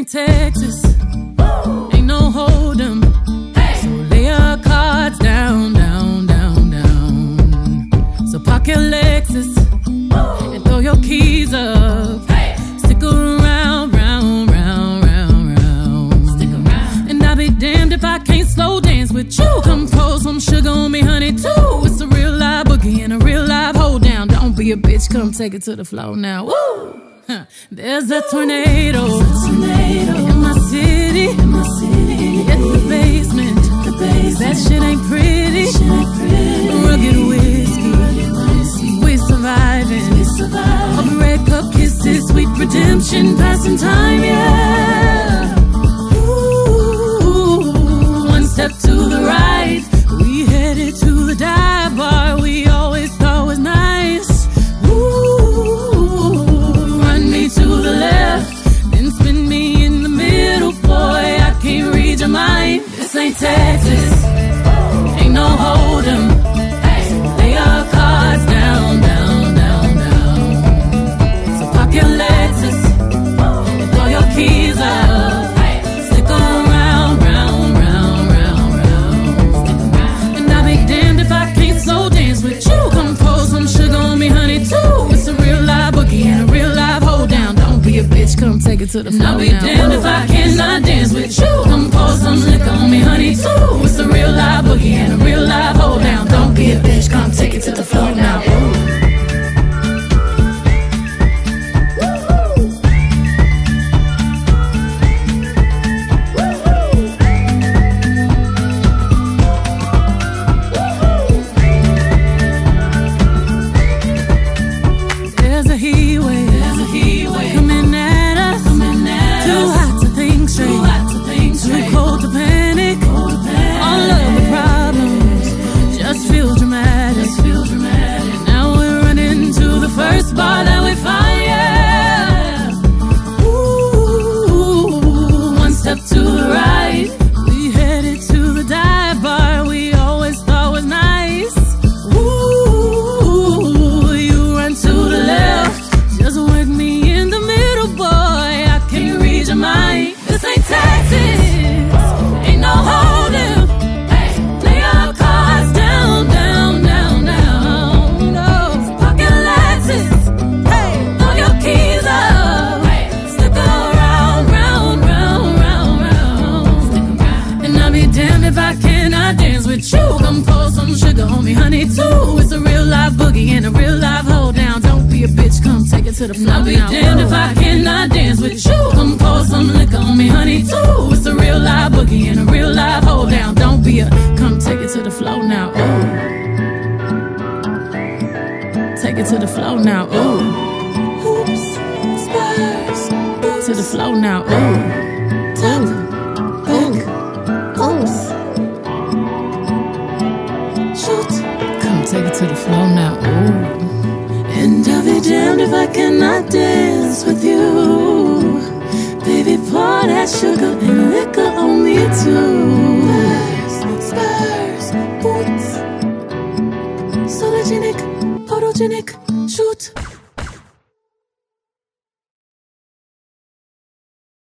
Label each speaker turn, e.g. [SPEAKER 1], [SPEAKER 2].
[SPEAKER 1] ain't Texas, ain't no hold'em. So lay your cards down, down, down, down. So park your Lexus and throw your keys up. Stick around, round, round, round, round. Stick around. And I'll be damned if I can't slow dance with you. Come pour some sugar on me, honey, too. It's a real live boogie and a real live hold down. Don't be a bitch, come take it to the floor now. Woo! There's a tornado in my city, in the basement. That shit ain't pretty. Rugged whiskey, we surviving. All the red cup kisses, sweet redemption, passing time, yeah. Ooh, one step to the right, we headed to the dive bar we always thought was nice. To the left, then spin me in the middle, boy, I can't read your mind. This ain't Texas, ain't no hold'em. Lay your cards down, down, down, down. So park your Lexus and throw your keys up. Stick around, round, round, round, round. And I'll be damned if I can't slow dance with you. Come pour some sugar on me, honey, too. It's a real live boogie and a real live hold down. Don't be a bitch, come take it to the floor. I'll be damned if I cannot dance with you. Come pour some liquor on me, honey, too. It's a real live boogie and a real live hold down. Don't be a bitch, come take it to the floor now. I'll be damned if I cannot dance with you. Come pour some liquor on me, honey, too. It's a real live boogie and a real live hold down. Don't be a, come take it to the floor now. Ooh. Take it to the floor now. Ooh. Hoops, spurs, to the floor now. Ooh. Top, back, oops. Shoot. Come take it to the floor now. Ooh. And I'll be damned if I cannot dance with you. Baby, pour that sugar and liquor on me too. Spurs, boots, sologenic, photogenic, shoot.